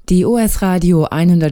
Die OS Radio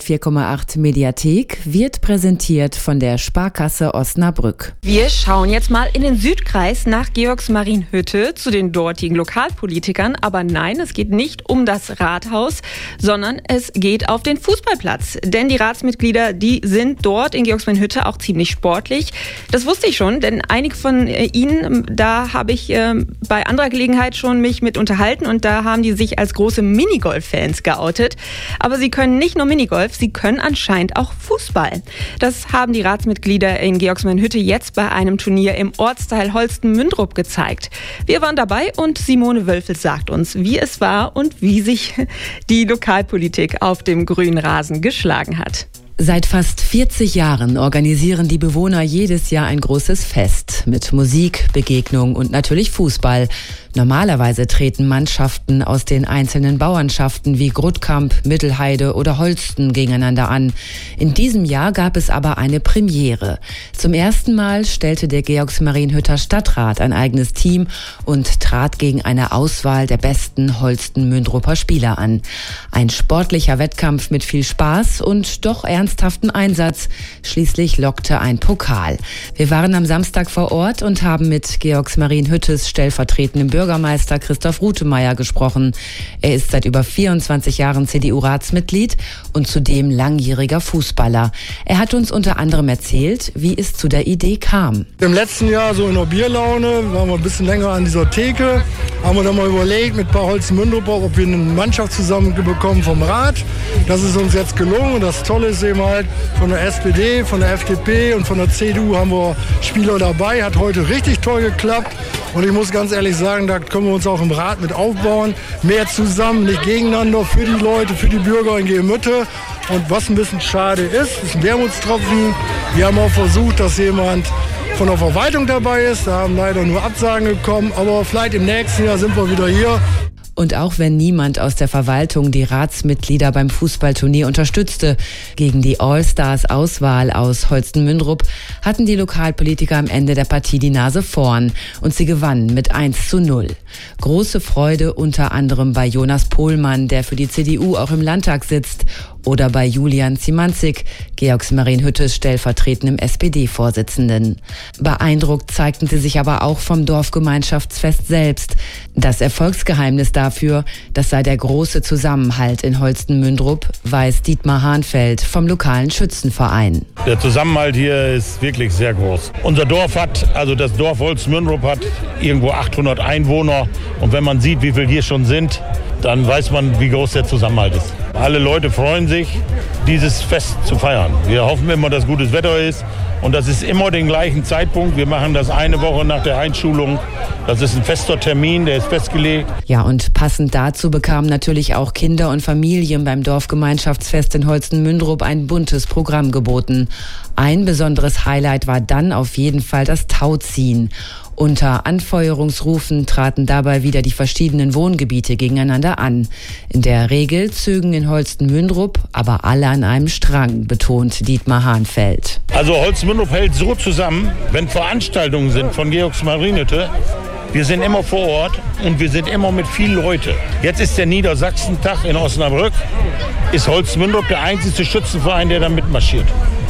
104,8 Mediathek wird präsentiert von der Sparkasse Osnabrück. Wir schauen jetzt mal in den Südkreis nach Georgsmarienhütte zu den dortigen Lokalpolitikern. Aber nein, es geht nicht um das Rathaus, sondern es geht auf den Fußballplatz. Denn die Ratsmitglieder, die sind dort in Georgsmarienhütte auch ziemlich sportlich. Das wusste ich schon, denn einige von ihnen, da habe ich bei anderer Gelegenheit schon mich mit unterhalten und da haben die sich als große Minigolf-Fans geoutet. Aber sie können nicht nur Minigolf, sie können anscheinend auch Fußball. Das haben die Ratsmitglieder in Georgsmarienhütte jetzt bei einem Turnier im Ortsteil Holsten-Mündrup gezeigt. Wir waren dabei und Simone Wölfel sagt uns, wie es war und wie sich die Lokalpolitik auf dem grünen Rasen geschlagen hat. Seit fast 40 Jahren organisieren die Bewohner jedes Jahr ein großes Fest mit Musik, Begegnung und natürlich Fußball. Normalerweise treten Mannschaften aus den einzelnen Bauernschaften wie Grutkamp, Mittelheide oder Holsten gegeneinander an. In diesem Jahr gab es aber eine Premiere. Zum ersten Mal stellte der Georgsmarienhütter Stadtrat ein eigenes Team und trat gegen eine Auswahl der besten Holsten-Mündruper Spieler an. Ein sportlicher Wettkampf mit viel Spaß und doch ernsthaften Einsatz. Schließlich lockte ein Pokal. Wir waren am Samstag vor Ort und haben mit Georgsmarienhüttes stellvertretendem Bürgermeister Christoph Rutemeyer gesprochen. Er ist seit über 24 Jahren CDU-Ratsmitglied und zudem langjähriger Fußballer. Er hat uns unter anderem erzählt, wie es zu der Idee kam. Im letzten Jahr so in der Bierlaune, waren wir ein bisschen länger an dieser Theke, haben wir dann mal überlegt mit ein paar Holsten-Mündruper, ob wir eine Mannschaft zusammenbekommen vom Rat. Das ist uns jetzt gelungen und das Tolle ist eben halt, von der SPD, von der FDP und von der CDU haben wir Spieler dabei. Hat heute richtig toll geklappt und ich muss ganz ehrlich sagen, da können wir uns auch im Rat mit aufbauen. Mehr zusammen, nicht gegeneinander, für die Leute, für die Bürger in Geemütte. Und was ein bisschen schade ist ein Wermutstropfen. Wir haben auch versucht, dass jemand von der Verwaltung dabei ist. Da haben leider nur Absagen gekommen, aber vielleicht im nächsten Jahr sind wir wieder hier. Und auch wenn niemand aus der Verwaltung die Ratsmitglieder beim Fußballturnier unterstützte, gegen die All-Stars-Auswahl aus Holsten-Mündrup hatten die Lokalpolitiker am Ende der Partie die Nase vorn und sie gewannen mit 1:0. Große Freude unter anderem bei Jonas Pohlmann, der für die CDU auch im Landtag sitzt, oder bei Julian Zimanzik, Georgsmarienhüttes stellvertretendem SPD-Vorsitzenden. Beeindruckt zeigten sie sich aber auch vom Dorfgemeinschaftsfest selbst. Das Erfolgsgeheimnis dafür, das sei der große Zusammenhalt in Holsten-Mündrup, weiß Dietmar Hahnfeld vom lokalen Schützenverein. Der Zusammenhalt hier ist wirklich sehr groß. Unser Dorf das Dorf Holsten-Mündrup hat irgendwo 800 Einwohner. Und wenn man sieht, wie viele hier schon sind, dann weiß man, wie groß der Zusammenhalt ist. Alle Leute freuen sich, dieses Fest zu feiern. Wir hoffen immer, dass gutes Wetter ist. Und das ist immer den gleichen Zeitpunkt. Wir machen das eine Woche nach der Einschulung. Das ist ein fester Termin, der ist festgelegt. Ja, und passend dazu bekamen natürlich auch Kinder und Familien beim Dorfgemeinschaftsfest in Holsten-Mündrup ein buntes Programm geboten. Ein besonderes Highlight war dann auf jeden Fall das Tauziehen. Unter Anfeuerungsrufen traten dabei wieder die verschiedenen Wohngebiete gegeneinander an. In der Regel zögen in Holsten-Mündrup aber alle an einem Strang, betont Dietmar Hahnfeld. Also Holsten-Mündrup hält so zusammen, wenn Veranstaltungen sind von Georgsmarienhütte. Wir sind immer vor Ort und wir sind immer mit vielen Leuten. Jetzt ist der Niedersachsentag in Osnabrück. Ist Holsten-Mündrup der einzige Schützenverein, der da mitmarschiert.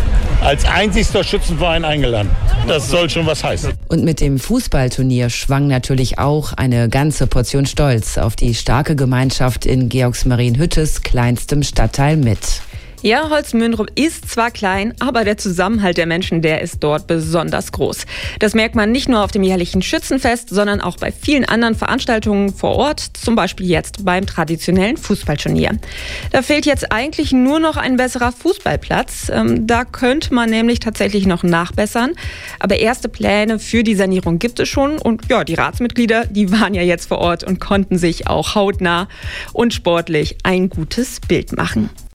Als einzigster Schützenverein eingeladen. Das soll schon was heißen. Und mit dem Fußballturnier schwang natürlich auch eine ganze Portion Stolz auf die starke Gemeinschaft in Georgsmarienhüttes kleinstem Stadtteil mit. Ja, Holsten-Mündrup ist zwar klein, aber der Zusammenhalt der Menschen, der ist dort besonders groß. Das merkt man nicht nur auf dem jährlichen Schützenfest, sondern auch bei vielen anderen Veranstaltungen vor Ort, zum Beispiel jetzt beim traditionellen Fußballturnier. Da fehlt jetzt eigentlich nur noch ein besserer Fußballplatz. Da könnte man nämlich tatsächlich noch nachbessern. Aber erste Pläne für die Sanierung gibt es schon. Und ja, die Ratsmitglieder, die waren ja jetzt vor Ort und konnten sich auch hautnah und sportlich ein gutes Bild machen.